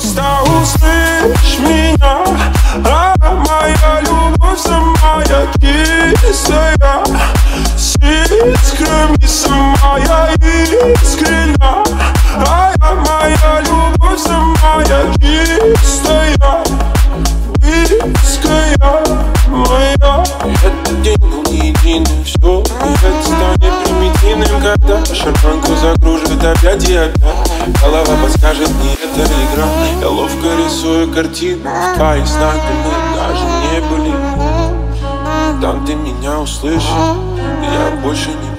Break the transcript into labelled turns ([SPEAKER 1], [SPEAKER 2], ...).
[SPEAKER 1] Просто услышь меня, а моя любовь самая кислая, с искрами самая искренна. А моя любовь самая чистая, близкая моя. Этот день был не единый, все это станет примитивным, когда шарманку закружит опять и опять. Голова подскажет, не это игра. Я ловко рисую картину в твоих снах, где мы даже не были. Там ты меня услышишь, я больше не